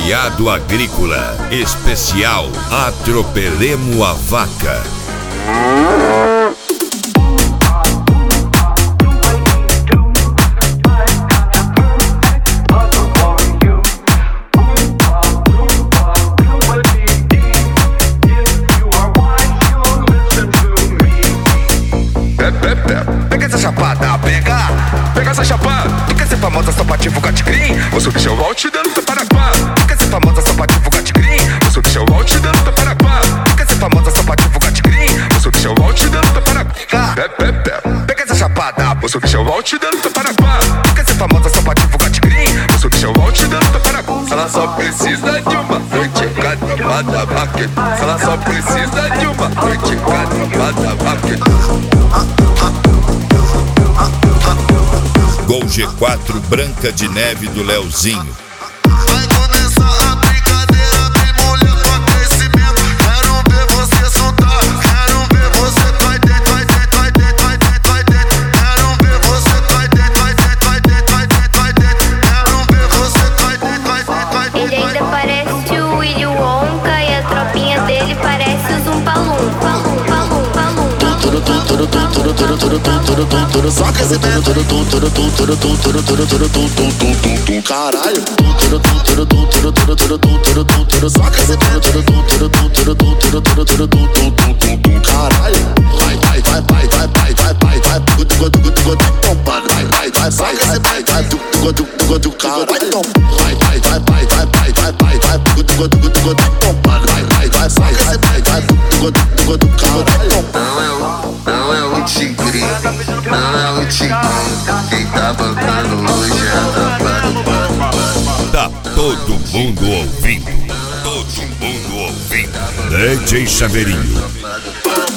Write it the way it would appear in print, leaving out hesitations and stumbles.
Premiado Agrícola Especial Atropelemo a Vaca. Pega essa chapada, pega essa chapada. Tu quer ser famosa só pra divulgar tigrinho? Ou se o bicho eu te dando tapa na pá. Tu quer ser famosa só pra divulgar tigrinho? Ou se o bicho eu te dando tapa na pá. Tu quer ser famosa só pra divulgar tigrinho? Ou se o bicho eu te dando tapa na pá. Pega essa chapada, ou se o bicho eu te dando tapa na pá. Tu quer ser famosa só pra divulgar tigrinho? Ou se o bicho eu te dando tapa na pá. Ela só precisa de uma noite cada vaca. Ela só precisa de uma noite cada vaca. Gol G4 Branca de Neve do Leozinho. Vai começar a brincadeira, tem mulher com aquecimento. Quero ver você soltar, quero ver você vai dentro, vai dentro, vai dentro, vai dentro, vai dentro. Quero ver você vai dentro, vai dentro, vai dentro, vai dentro, vai dentro. Quero ver você vai dentro, vai dentro, vai dentro. Ele ainda parece o Willy Wonka e a tropinha dele parece o Zumpalum, palum, palum, palum. Só aquecimento. Caralho. Só aquecimento. Caralho. Vai, vai, vai, vai, vai, vai, vai, vai, vai. Vai, vai, vai, só aquecimento. Caralho. Vai, vai, vai, vai, vai, vai, vai, vai, vai. Vai, vai, vai, só aquecimento. Não é o tigrinho, não é o tigrinho. Quem tá bancando hoje é a tapa do pano. Tá todo mundo ouvindo. Todo mundo ouvindo. DJ Chaveirinho.